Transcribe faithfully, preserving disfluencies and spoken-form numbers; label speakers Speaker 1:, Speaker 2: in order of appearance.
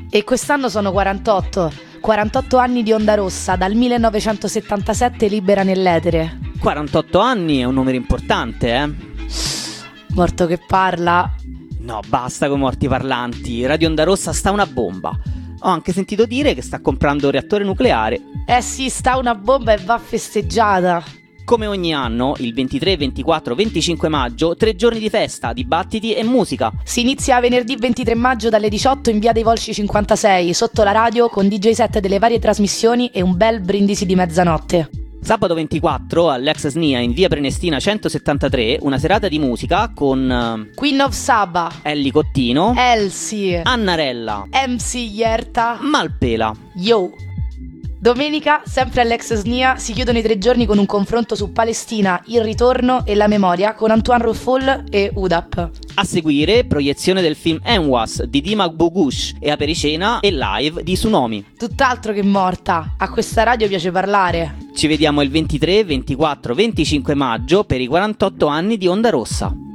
Speaker 1: E quest'anno sono quarantotto. quarantotto anni di Onda Rossa, dal millenovecentosettantasette libera nell'etere.
Speaker 2: quarantotto anni è un numero importante, eh?
Speaker 1: Morto che parla.
Speaker 2: No, basta con morti parlanti. Radio Onda Rossa sta una bomba. Ho anche sentito dire che sta comprando un reattore nucleare.
Speaker 1: Eh sì, sta una bomba e va festeggiata.
Speaker 2: Come ogni anno, il ventitré, ventiquattro, venticinque maggio, tre giorni di festa, dibattiti e musica.
Speaker 1: Si inizia venerdì ventitré maggio dalle diciotto in via dei Volsci cinquantasei, sotto la radio, con D J set delle varie trasmissioni e un bel brindisi di mezzanotte.
Speaker 2: Sabato ventiquattro all'ex S N I A in via Prenestina centosettantatré, una serata di musica con
Speaker 1: Queen of Saba,
Speaker 2: Ellie Cottino,
Speaker 1: Elsie,
Speaker 2: Annarella,
Speaker 1: M C Yerta,
Speaker 2: Malpela.
Speaker 1: Yo. Domenica, sempre all'ex S N I A, si chiudono i tre giorni con un confronto su Palestina, il ritorno e la memoria con Antoine Ruffol e U D A P.
Speaker 2: A seguire, proiezione del film Enwas di Dima Bogush e apericena e live di Tsunami.
Speaker 1: Tutt'altro che morta, a questa radio piace parlare.
Speaker 2: Ci vediamo il ventitré, ventiquattro, venticinque maggio per i quarantotto anni di Onda Rossa.